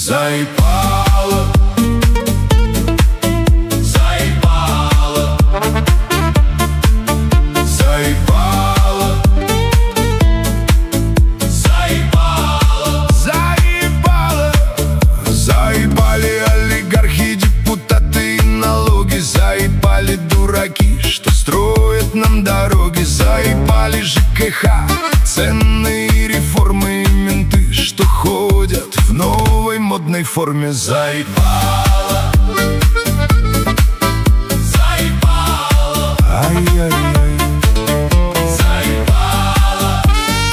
заебало, заебало, заебало, заебало, заебало. Заебали олигархи, депутаты и налоги. Заебали дураки, что строят нам дороги. Заебали ЖКХ, ценные реформы и менты, что ходят в новой модной форме. Заебало, заебало, ай-яй-яй, заебало.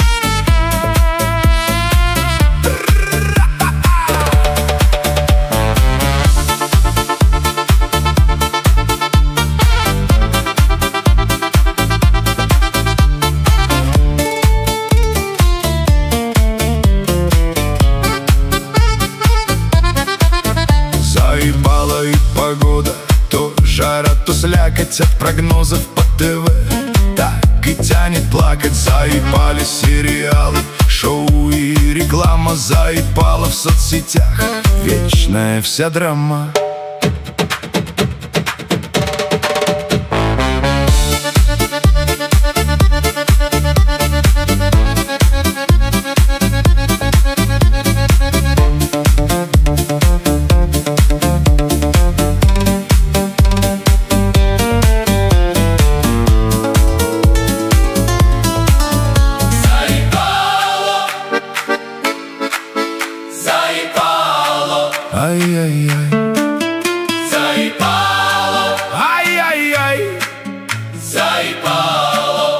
Заебала и погода, то жара, то слякоть от прогнозов по ТВ. Так и тянет плакать. Заебали сериалы, шоу и реклама. Заебала в соцсетях вечная вся драма. Ай-яй-яй, заебало, ай-яй-яй, заебало.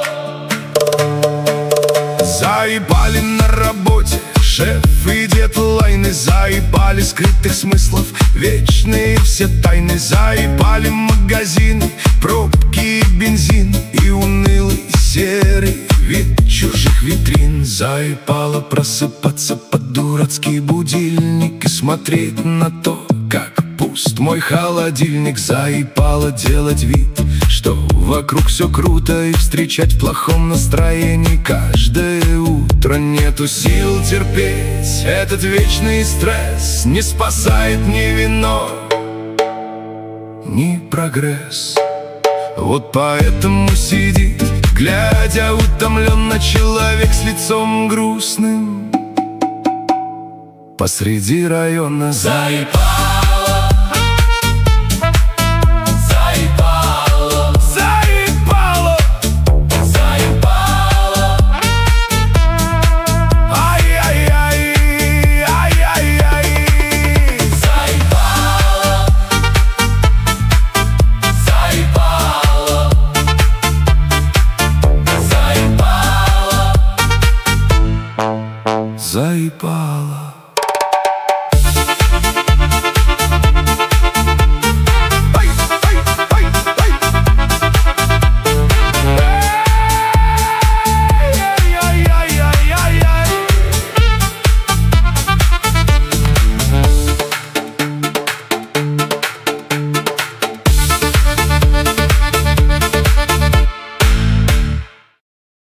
Заебали на работе шеф и дедлайны. Заебали скрытых смыслов вечные все тайны. Заебали магазины, пробки и бензин, и унылый серый вид чужих витрин. Заебало просыпаться под дурацкий будильник и смотреть на то, как пуст мой холодильник. Заебало делать вид, что вокруг все круто, и встречать в плохом настроении каждое утро. Нету сил терпеть этот вечный стресс. Не спасает ни вино, ни прогресс. Вот поэтому сидит, глядя утомленно, человек с лицом грустным посреди района. Заебало.